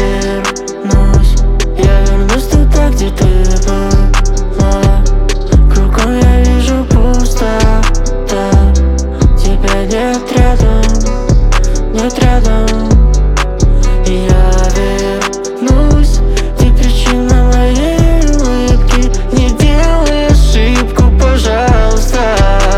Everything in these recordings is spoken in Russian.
я вернусь туда, где ты была. Кругом я вижу пустота, тебя нет рядом, нет рядом. И я вернусь, ты причина моей улыбки. Не делай ошибку, пожалуйста.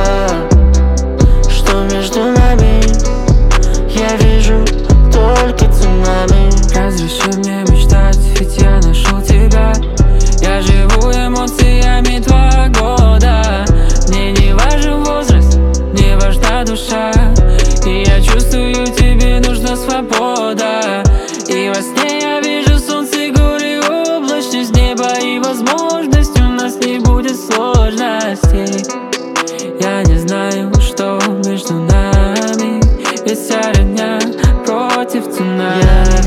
Что между нами, я вижу только цунами. Разреши мне мечтать, ведь я нашел тебя. Я живу эмоциями 2 года. Мне не важен возраст, не важна душа. И я чувствую, тебе нужна свобода. И во сне я вижу солнце, горы, облачность неба. И возможность, у нас не будет сложностей. Я не знаю, что между нами, ведь вся родня против цунами.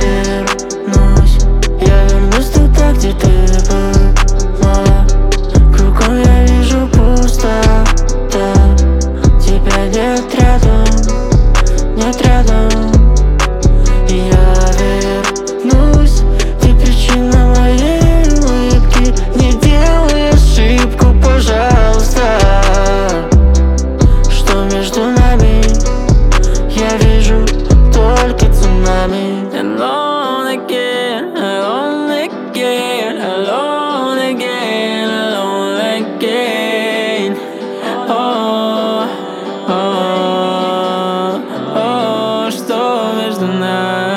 Я вернусь туда, где ты была. Кругом я вижу пустота, тебя нет рядом, нет рядом. И я вернусь, ты причина моей улыбки. Не делай ошибку, пожалуйста. Что между нами, я вижу только цунами. Alone again, alone again, alone again, alone again. Что между нами?